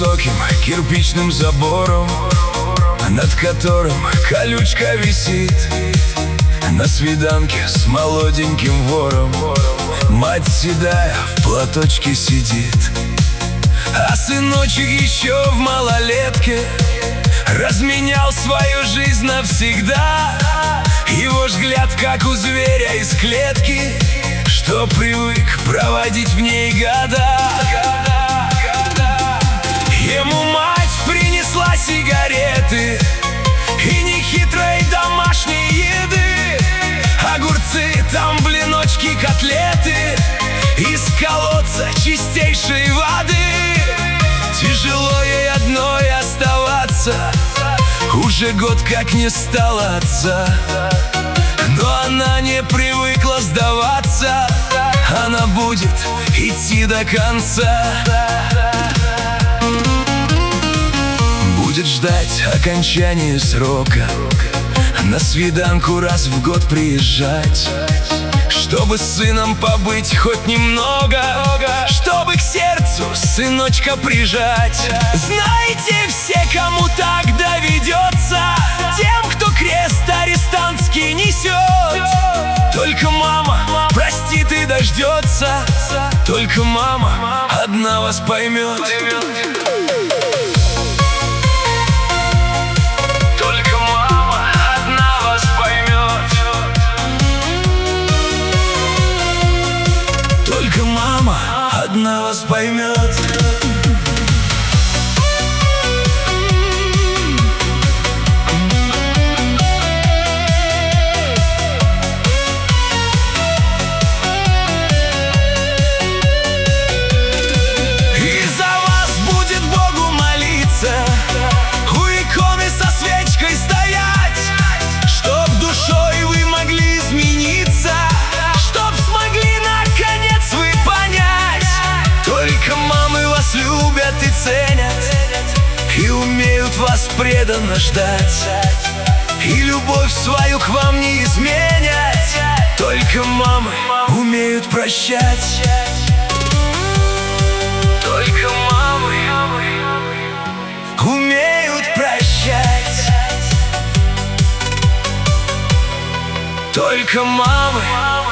высоким кирпичным забором, над которым колючка висит. На свиданке с молоденьким вором мать седая в платочке сидит. А сыночек еще в малолетке разменял свою жизнь навсегда. Его взгляд как у зверя из клетки, что привык проводить в ней года. Ему мать принесла сигареты и нехитрой домашней еды, огурцы, там блиночки, котлеты, из колодца чистейшей воды. Тяжело ей одной оставаться, уже год как не стало отца. Но она не привыкла сдаваться, она будет идти до конца. Будет ждать окончания срока, на свиданку раз в год приезжать, чтобы с сыном побыть хоть немного, чтобы к сердцу сыночка прижать. Знаете, все, кому так доведется, тем, кто крест арестантский несет, только мама простит и дождется, только мама одна вас поймет. Одна вас поймет. И за вас будет Богу молиться, у иконы со свечкой стоять, чтоб душой вы могли измениться, чтоб смогли наконец вы понять. Только мамы вас любят и ценят, и умеют вас преданно ждать, и любовь свою к вам не изменять. Только мамы умеют прощать. Только мамы умеют прощать. Только мамы